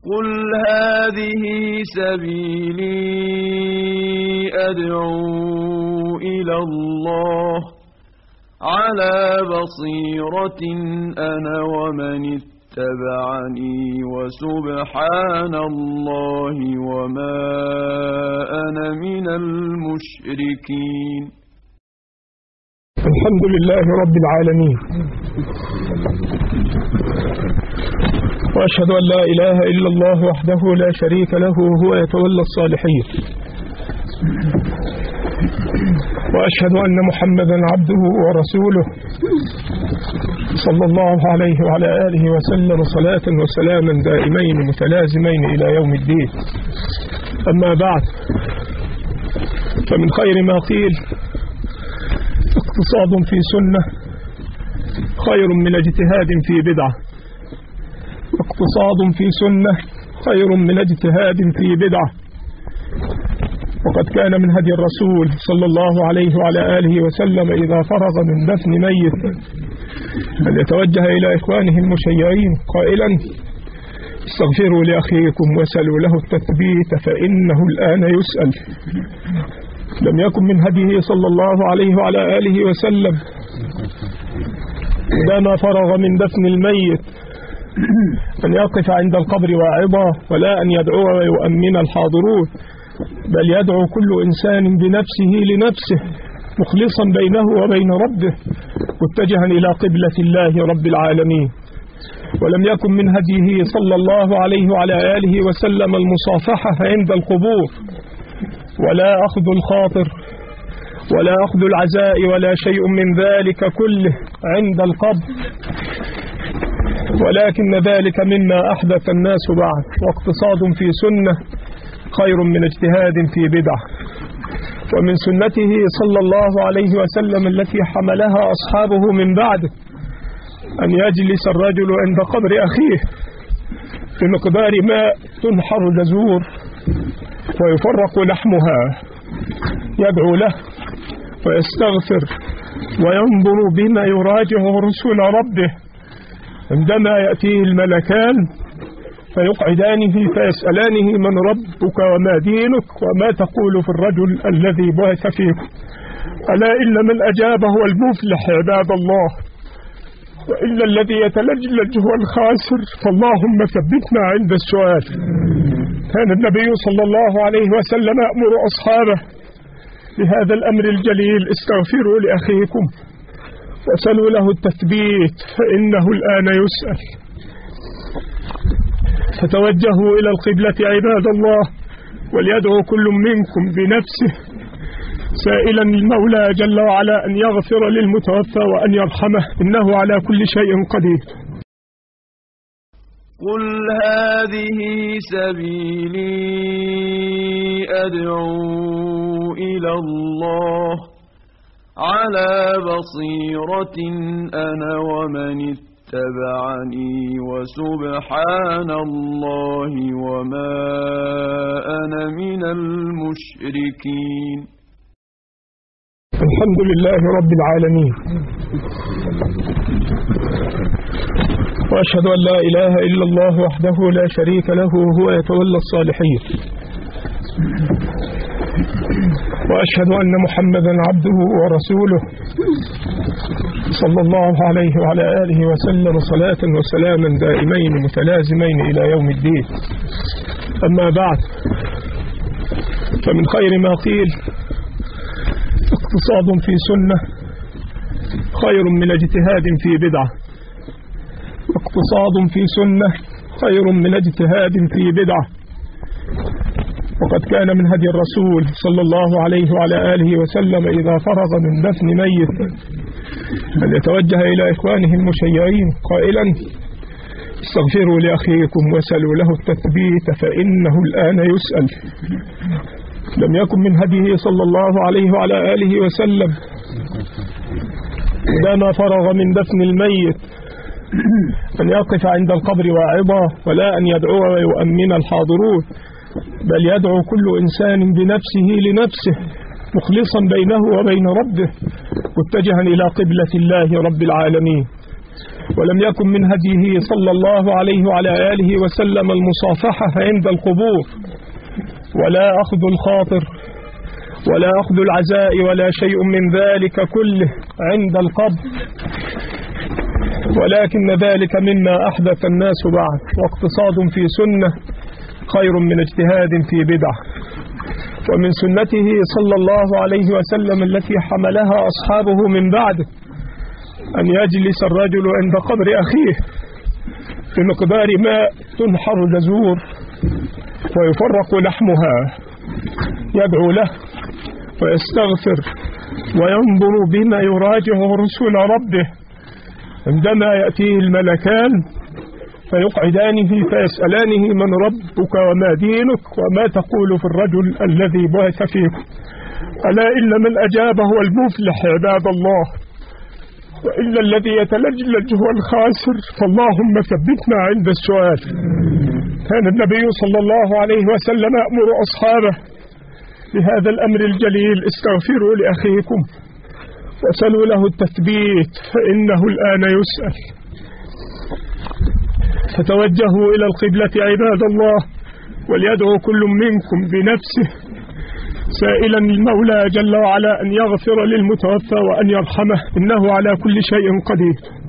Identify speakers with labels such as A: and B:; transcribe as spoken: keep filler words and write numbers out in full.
A: قل هذه سبيلي أدعو إلى الله على بصيرة أنا ومن اتبعني وسبحان الله وما أنا من المشركين.
B: الحمد لله رب العالمين، وأشهد أن لا إله إلا الله وحده لا شريك له وهو يتولى الصالحين، وأشهد أن محمدا عبده ورسوله صلى الله عليه وعلى آله وسلم صلاة وسلاما دائمين متلازمين إلى يوم الدين. أما بعد، فمن خير ما قيل اقتصاد في سنة خير من اجتهاد في بدعة. اقتصاد في سنة خير من اجتهاد في بدعة. وقد كان من هدي الرسول صلى الله عليه وعلى آله وسلم إذا فرغ من دفن ميت أن يتوجه إلى إخوانه المشيعين قائلا: استغفروا لأخيكم وسلوا له التثبيت فإنه الآن يسأل. لم يكن من هديه صلى الله عليه وعلى آله وسلم إذا ما فرغ من دفن الميت أن يقف عند القبر واعظا، ولا أن يدعو ويؤمن الحاضرون، بل يدعو كل إنسان بنفسه لنفسه مخلصا بينه وبين ربه متجها إلى قبلة الله رب العالمين. ولم يكن من هديه صلى الله عليه وعلى آله وسلم المصافحة عند القبور، ولا أخذ الخاطر، ولا أخذ العزاء، ولا شيء من ذلك كله عند القبر، ولكن ذلك مما أحدث الناس بعد. واقتصاد في سنة خير من اجتهاد في بدعة. ومن سنته صلى الله عليه وسلم التي حملها أصحابه من بعده أن يجلس الرجل عند قبر أخيه بمقدار ماء تنحر جزور ويفرق لحمها، يدعو له ويستغفر وينظر بما يراجع رسول ربه. عندما يأتيه الملكان فيقعدانه فيسألانه: من ربك وما دينك وما تقول في الرجل الذي بعث فيكم؟ ألا إن من أجاب هو المفلح عباد الله، وإلا الذي يتلجلج هو الخاسر، فاللهم ثبتنا عند السؤال. كان النبي صلى الله عليه وسلم يأمر أصحابه بهذا الأمر الجليل: استغفروا لأخيكم وسلوا له التثبيت فإنه الآن يسأل. فتوجهوا إلى القبلة عباد الله، وليدعو كل منكم بنفسه سائلا المولى جل وعلا أن يغفر للمتوفى وأن يرحمه، إنه على كل شيء قدير.
A: قل هذه سبيلي أدعو إلى الله على بصيرة أنا ومن اتبعني وسبحان الله وما أنا من المشركين.
B: الحمد لله رب العالمين، وأشهد أن لا إله إلا الله وحده لا شريك له وهو يتولى الصالحين، وأشهد أن محمدا عبده ورسوله صلى الله عليه وعلى آله وسلم صلاة وسلاما دائمين متلازمين إلى يوم الدين. أما بعد، فمن خير ما قيل اقتصاد في سنة خير من اجتهاد في بدعة. اقتصاد في سنة خير من اجتهاد في بدعة. وقد كان من هدي الرسول صلى الله عليه وعلى آله وسلم إذا فرغ من دفن ميت أن يتوجه إلى إخوانه المشيعين قائلا: استغفروا لأخيكم وسلوا له التثبيت فإنه الآن يسأل. لم يكن من هديه صلى الله عليه وعلى آله وسلم إذا ما فرغ من دفن الميت أن يقف عند القبر واعظا، ولا أن يدعو ويؤمن الحاضرون، بل يدعو كل إنسان بنفسه لنفسه مخلصا بينه وبين ربه متجها إلى قبلة الله رب العالمين. ولم يكن من هديه صلى الله عليه وعلى آله وسلم المصافحة عند القبور، ولا أخذ الخاطر ولا أخذ العزاء ولا شيء من ذلك كله عند القبر، ولكن ذلك مما أحدث الناس بعد، واقتصاد في سنة خير من اجتهاد في بدعة. ومن سنته صلى الله عليه وسلم التي حملها أصحابه من بعده أن يجلس الرجل عند قبر أخيه بمقدار ماء تنحر جزور ويفرق لحمها، يدعو له ويستغفر وينظر بما يراجع رسول ربه. عندما يأتيه الملكان فيقعدانه فيسألانه من ربك وما دينك وما تقول في الرجل الذي بعث فيكم، ألا إن من أجاب هو المفلح عباد الله، وإلا الذي يتلجلج هو الخاسر، فاللهم ثبتنا عند السؤال. كان النبي صلى الله عليه وسلم يأمر أصحابه بهذا الأمر الجليل: استغفروا لأخيكم وسلوا له التثبيت فإنه الآن يسأل. فتوجهوا إلى القبلة عباد الله، وليدعو كل منكم بنفسه سائلا المولى جل وعلا أن يغفر للمتوفى وأن يرحمه، إنه على كل شيء قدير.